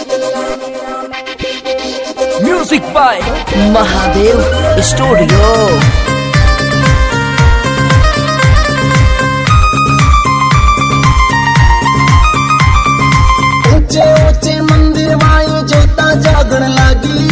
Music by Mahadev studio. ऊंचे ऊंचे मंदिर माई जोता जागण लागी।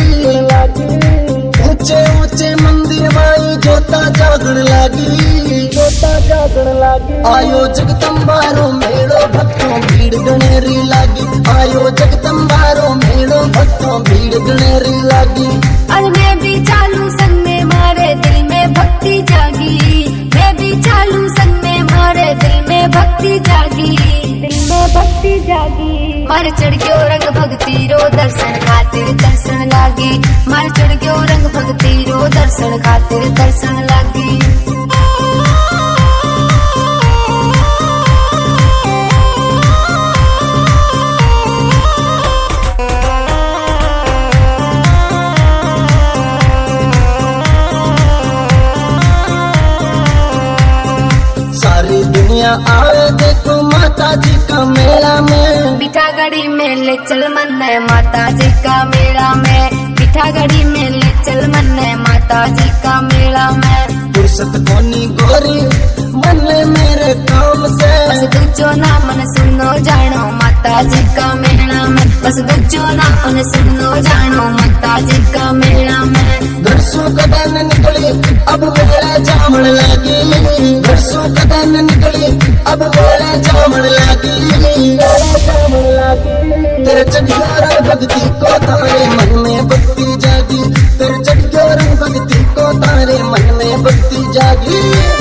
ऊंचे ऊंचे मंदिर माई जोता जागण लागी। आयो जगदम्बारो मेड़ो भक्तों भीड़ गणेरी लागी। आयो जगदम्बारो मेड़ो भक्तों भीड़ गणेरी लागी। और मैं भी चालू संग में मारे दिल में भक्ति जागी। मैं भी चालू संग में मारे दिल में भक्ति जागी। दिल में भक्ति जागी। मार चढ़ गयो रंग भक्ति रो दर्शन खातिर दर्शन लागी। मार चढ़ गयो रंग भक्ति रो दर्शन खातिर दर्शन लागी। सारी दुनिया आवे देखो माता जी का मेला में। बिठागढ़ी में ले चल मन माता जी का मेला में। बिठागढ़ी में ले चल मन माता जी का मेला में। फुर्सत कोनी गोरी मन मेरे काम से। बस दूजो ना मन सुनो जानो माता जी का मेला में। बस दूजो ना मन सुनो जानो माता जी का मेला में। घरसों का दिन निकली अब मेरा जामण लागी। घरसों का दिन निकली अब मेरा जामण लागी। तेरे चढ़ियो रंग भक्ति को तारे मन में भक्ति जागी। तेरे चढ़ियो रंग भक्ति को तारे मन में भक्ति जागी।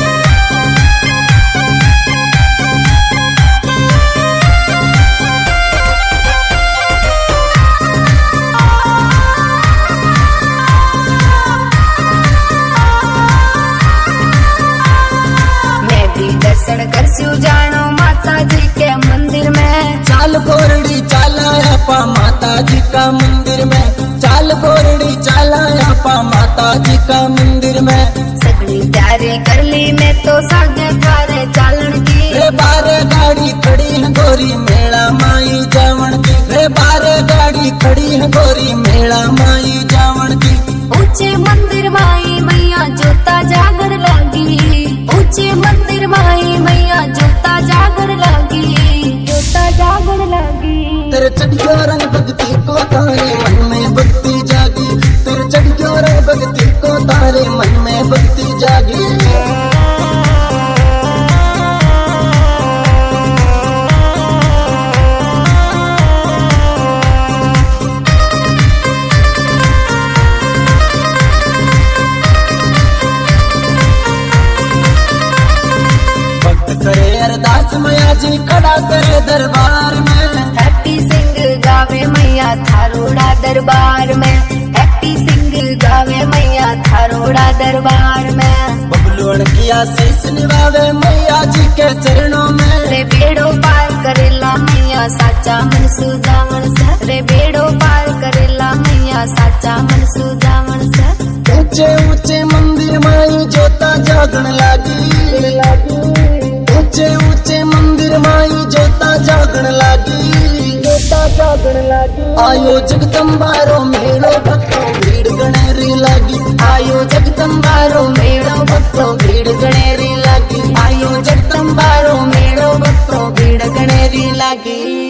दर्शन करस्यू जानो माता जी के मंदिर में। चाल गोरड़ी चालाया पा माता जी का मंदिर में। चाल गोरड़ी चालाया पा माता जी का मंदिर में। सगड़ी तैयारी कर ली मैं तो सागे बारे चालन की। रे बारे गाड़ी खड़ी है गोरी मेला माई जावण की। रे बारे गाड़ी खड़ी है गोरी मेला माई जावण की। ऊंचे मंदिर माई मैया जोता जागर लागी। ऊंचे मंदिर माई मैया जोता जागर लागी। जोता जागर लागी। तेरे चढ़ियो रंग भक्ति को तारे मन में भक्ति जागी। तेरे चढ़ियो रंग भक्ति को तारे मन में भक्ति जागी। करे अरदास मैया जी खड़ा करे दरबार में। हैप्पी सिंह गावे मैया थारोड़ा दरबार में। हैप्पी सिंह गावे मैया थारोड़ा दरबार में। बबलुअन की आशीष निभावे मैया जी के चरणों में। रे बेड़ो पार करेला मैया साचा मन सुजावन से। रे बेड़ो पार करेला मैया साचा मन सुजावन से। ऊंचे ऊंचे मंदिर माई जोता जागण लागी। ऊंचे ऊंचे मंदिर माई जोता जागण लागी। जोता जागण लागी। आयो जगदम्बारो मेड़ो भक्तों भीड़ गणेरी लागी। आयो जगदम्बारो मेड़ो भक्तों भीड़ गणेरी लागी। आयो जगदम्बारो मेड़ो भक्तों भीड़ गणेरी लागी।